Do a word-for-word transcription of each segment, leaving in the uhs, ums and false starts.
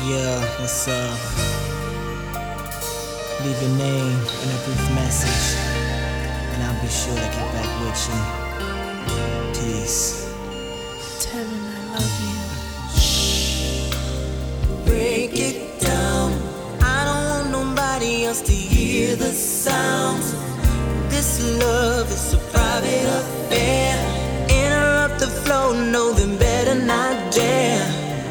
Yeah, what's up? Leave your name and a brief message, and I'll be sure to get back with you. Peace. Tevin, I love you. Break it down. I don't want nobody else to hear the sounds. This love is a private affair. Interrupt the flow, no, then better not dare.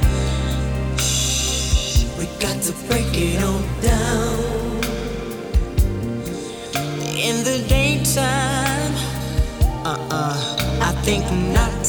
Shh, we got to break it on down. In the daytime, uh-uh, I think not.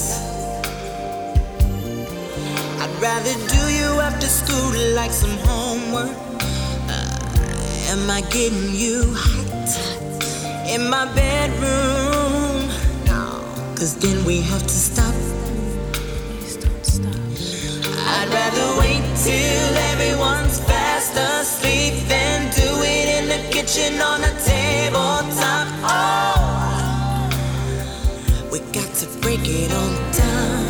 I'd rather do you after school like some homework. uh, Am I getting you hot in my bedroom? No, cause then we have to stop. Please don't stop. I'd rather wait till everyone's fast asleep than do it in the kitchen on the tabletop. Oh, we got to break it on down.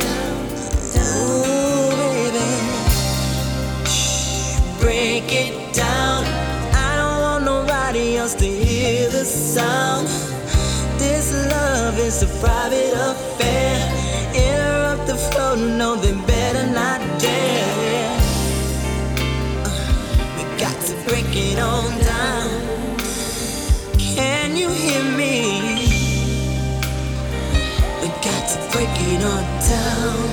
Ooh, baby, shh, break it down. I don't want nobody else to hear the sound. This love is a private affair. Interrupt the flow, no, then better not dare. Uh, we got to break it on down. Can you hear me? We got to break it on down.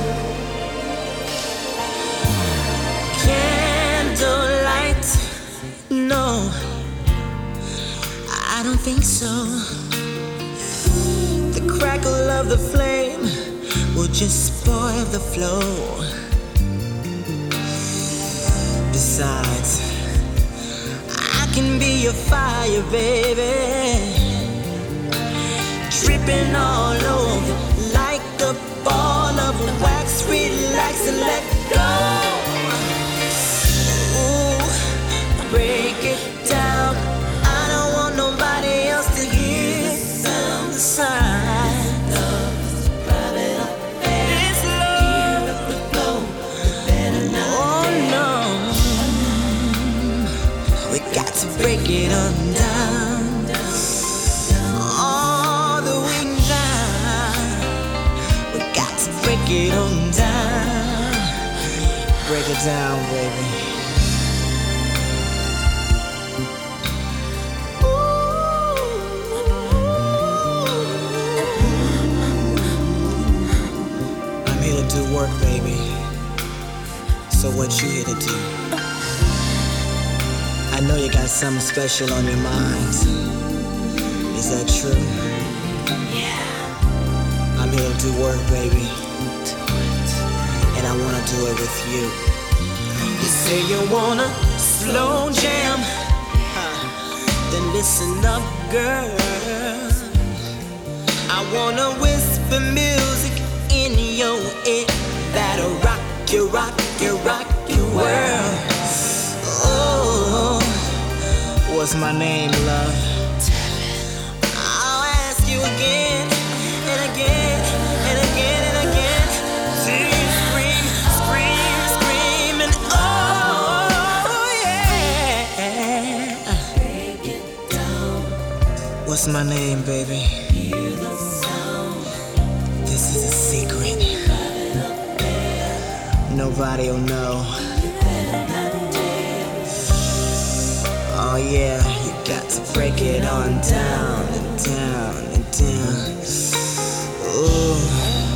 Candlelight, no, I don't think so. The crackle of the flame will just spoil the flow. Besides, I can be your fire, baby, dripping all over like a ball of wax. Relax and let go. Ooh, break it down. I don't want nobody else to hear the sound. This love, oh no, we got to break it on down. All the way down. We got to break it on down. Break it down, baby. I'm here to do work, baby. So what you here to do? I know you got something special on your mind. Is that true? Yeah, I'm here to do work, baby, do it. and I wanna do it with you. You say you wanna slow jam, then listen up, girl. I wanna whisper music in your ear that'll rock you, rock you, rock your world. Oh, What's my name, love? I'll ask you again and again and again and again till you scream, scream, scream, and oh yeah. What's my name, baby? This is a secret. Nobody'll know. Oh yeah, you got to break it on down and down and down. Ooh,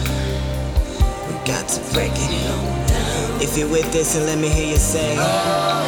we got to break it on down. If you're with this, and let me hear you say.